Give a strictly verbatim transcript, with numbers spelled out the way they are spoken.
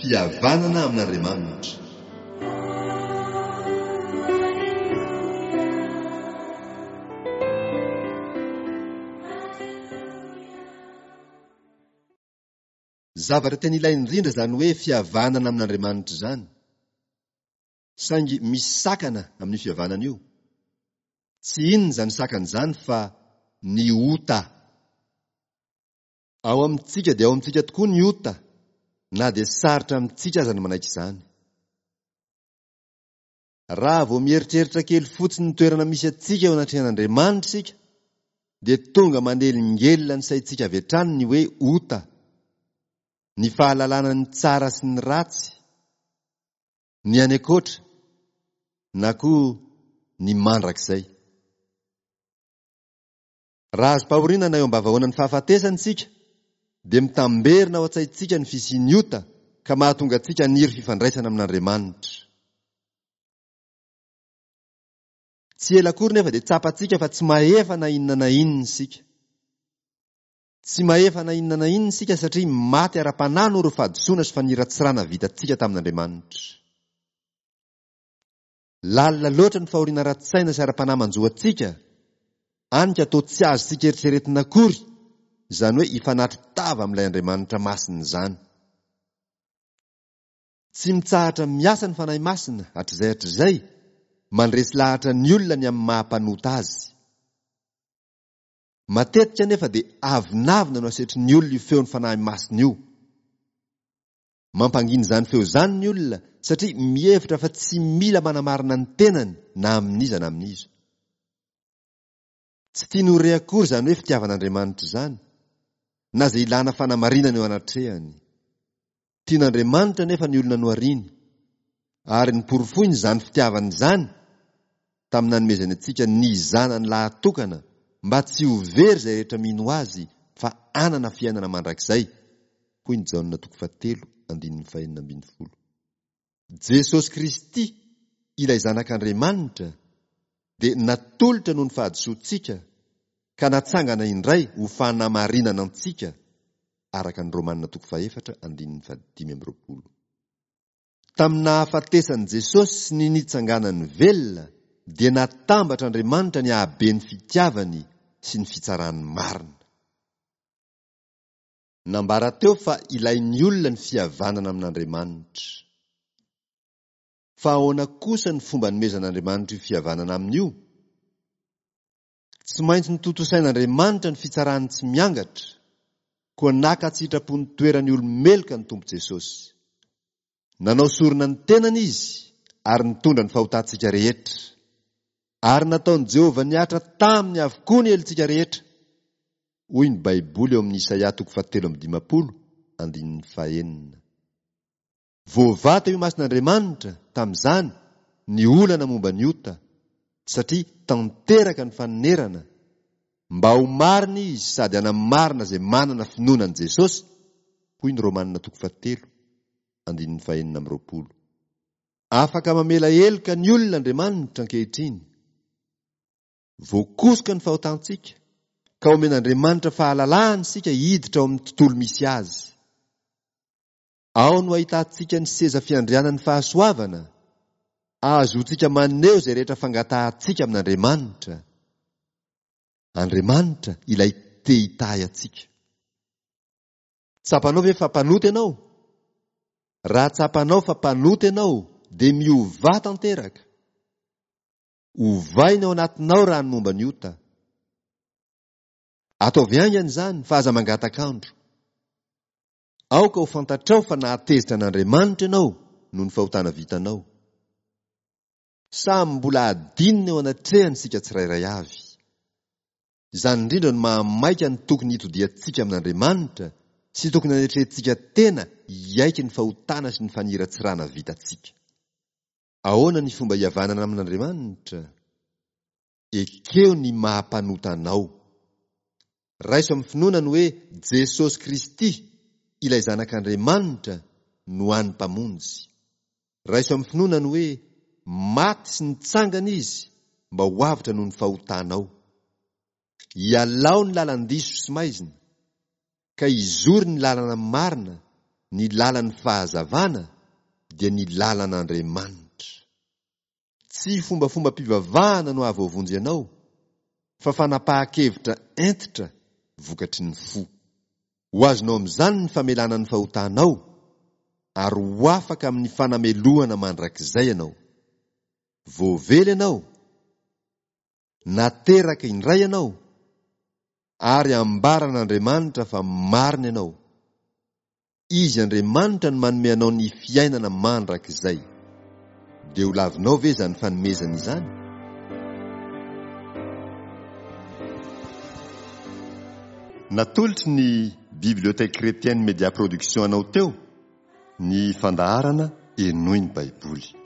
fihavanana amin'Andriamanitra. Zavatra tena ilaina indrindra zany hoe fihavanana amin'Andriamanitra zany. Saingy misy sakana amin'ny fihavanana io. Tsy inona zany sakana zany fa ny ota. Ao amintsika dia ao amintsika tokoa ny ota, na dia sarotra amintsika aza ny manaiky izany. Raha vao mieritreritra kely fotsiny ny toerana misy atsika eo anatrehan'Andriamanitra sika, dia tonga manelingelina ny saintsika avy hatrany ny hoe ota. Ny fahalalana ny tsara sy ny ratsy, ny any akoatra, na koa ny mandrakizay. Raha azo pahorinana eo am-bavahoana ny fahafatesantsika, dia mitamberina ao an-tsaintsika ny fisian'ny ota, ka mahatonga antsika haniry fifandraisana amin'Andriamanitra. Tsy ela akory nefa dia tsapantsika fa tsy mahefa na inona na inona isika. Tsy mahefa na inona na inona isika satria maty ara-panahy no ireo fahadisoana sy faniratsirana vitantsika tamin'Andriamanitra. Lalina loatra ny fahoriana ratssaina sy ara-panahy manjoantsika, anika atao tsy azo sika eritreretina akory, izany hoe hifanatry tava amin'ilay Andriamanitra masina izany. Tsy mitsahatra miasa ny fanahy masina hatr'izay hatr'izay, mandresy lahatra ny olona ny amin'ny mahampanota azy. Matetika nefa dia avinavina no asetry ny olona io feon'ny fanahy masina io. Mampanginy izany feo izany ny olona satria mihevitra fa tsy mila manamarina ny tenany na amin'iza na amin'iza. Tsy tiany ho re akory izany hoe fitiavan'Andriamanitra izany, na izay ilana fanamarinana eo anatrehany. Tian'Andriamanitra nefa ny olona no ariny, ary niporofoiny izany fitiavana izany tamin'ny nanomezany antsika ny zanany lahatokana, mba tsy ho very izay rehetra mino azy fa anana fiainana mandrakizay. Hoy ny Jaona toko fahatelo andininy fahaenina ambin'ny folo. Jesosy Kristy, ilay zanak'Andriamanitra, dia natolotra noho ny fahadisoantsika, ka natsangana indray ho fanamarinana antsika, araka ny Romanina toko fahaefatra andininy fahadimy amby roapolo. Tamin'ny nahafatesan'i Jesosy sy ny nitsanganany velona, dia natambatra Andriamanitra ny habe'ny fitiavany sy ny fitsarany marina. Nambara teo fa ilain'ny olona ny fihavanana amin'Andriamanitra. Fa ahoana kosa ny fomba nomezan'Andriamanitra io fihavanana amin'io? Tsy maintsy ny totosain'Andriamanitra ny fitsarany tsy miangatra, koa naka tsitrapony toerany olomeloka ny Tompo Jesosy. Nanao sorona ny tenany izy, ary nitondra ny fahotantsika rehetra. Ary nataon'i Jehovah niatra taminy avokoa ny helintsika rehetra. Hoy ny Baiboly eo amin'ny Isaia toko fahatelo amby dimapolo, andininy fahaenina. Voavata io mason'Andriamanitra tamin'izany ny olana momba ny ota, satria tanteraka ny fanerana, mba ho marina izy sady hanamarina izay manana finoana an' Jesosy. Hoy ny Romanina toko fahatelo, andininy fahaenina amby roapolo. Afaka mamela heloka ny olona Andriamanitra ankehitriny. Voakosoka ny fahotantsika, ka omen'Andriamanitra fahalalahany sika hiditra ao amin'ny tontolo misy azy. Ao no ahitantsika ny seza fiandrianan'ny fahasoavana, ahazoantsika maneho izay rehetra fangatahantsika amin'Andriamanitra. Andriamanitra ilay te hitahy atsika. Tsapanao ve fa mpanoty ianao? Raha tsapanao fa mpanoty ianao, dia miova tanteraka. Ovaina ao anatinao raha ny momba ny ota. Ataovy haingana izany fa aza mangatakandro. Aoka ho fantatrao fa nahatezitra an'Andriamanitra ianao noho ny fahotana vitanao. Samy mbola adinina eo anatrehany sika tsirairay avy. Izany indrindra no mahamaika ny tokony hitodiantsika amin'Andriamanitra sy tokony hanetrehantsika tena hiaiky ny fahotana sy ny faniratsirana vitantsika. Ahoana ny fomba hihavanana amin'Andriamanitra? Ekeo ny mahampanota anao. Raiso amin'ny finoana hoe Jesosy Kristy, ilay zanak'Andriamanitra, no an'ny mpamonjy. Raiso amin'ny finoana hoe maty sy nitsangana izy mba ho avitra noho ny fahotanao. Hialao ny lalan-diso sy maizina, ka hizory ny lalana marina ny lalan'ny fahazavana dia ny lalan'Andriamanitra. Tsy fombafomba mpivavahana no ahavoavonjy ianao, fa fanapahan-kevitra entitra vokatry ny fo. Ho azonao amin'izany ny famelana ny fahotanao, ary ho afaka amin'ny fanameloana mandrakizay ianao. Voavely ianao, nateraka indray ianao, ary ambaran'Andriamanitra fa marina ianao. Izy Andriamanitra no manome anao ny fiainana mandrakizay. Dia ho lavinao ve izany fanomezana izany? Natolotry ny Bibliothèque Chrétienne Média Production anao teo ny fandaharana Enoy ny Baiboly.